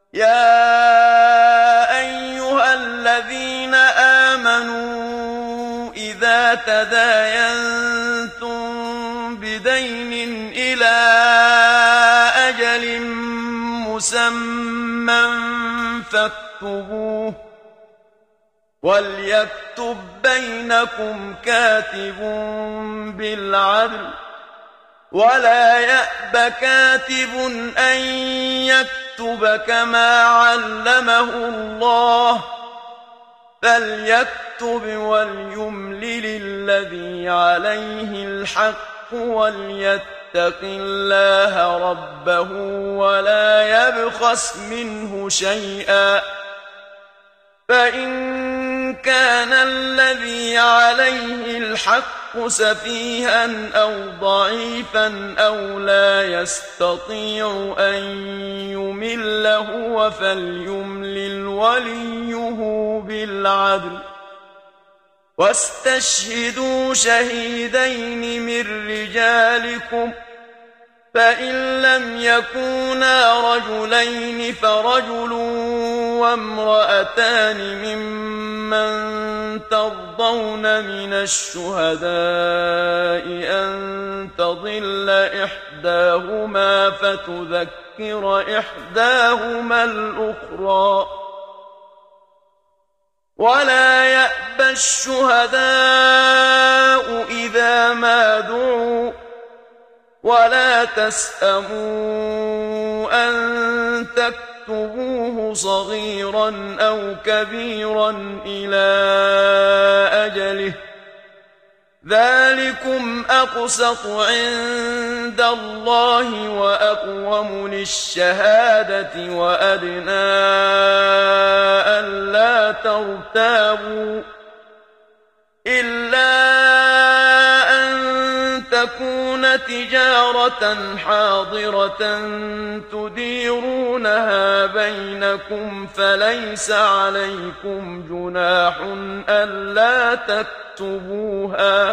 يا أيها الذين آمنوا إذا تداينتم بدين إلى أجل مسمى فاكتبوه وليكتب بينكم كاتب بالعدل ولا يأب كاتب أن يكتب كما علمه الله فليكتب وليملل الذي عليه الحق وليتق الله ربه ولا يبخس منه شيئا فإن كان الذي عليه الحق سفيها أو ضعيفا أو لا يستطيع أن يمل هو فليملل وليه بالعدل واستشهدوا شهيدين من رجالكم فإن لم يكونا رجلين فرجل وامرأتان ممن ترضون من الشهداء أن تضل إحداهما فتذكر إحداهما الأخرى ولا يأبى الشهداء إذا ما دعوا ولا تسأموا أن تكتبوه صغيرا أو كبيرا إلى أجله ذلكم أقسط عند الله وأقوم للشهادة وأدنى ألا ترتابوا إلا تكون تجارة حاضرة تديرونها بينكم فليس عليكم جناح ألا تكتبوها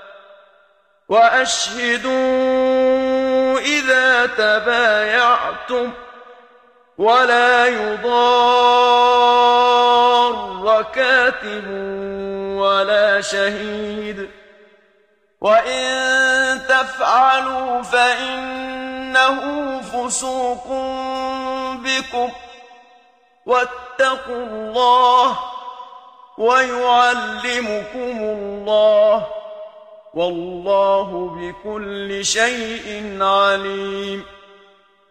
وأشهدوا إذا تبايعتم ولا يضار كاتب ولا شهيد وإن تفعلوا فإنه فسوق بكم واتقوا الله ويعلمكم الله والله بكل شيء عليم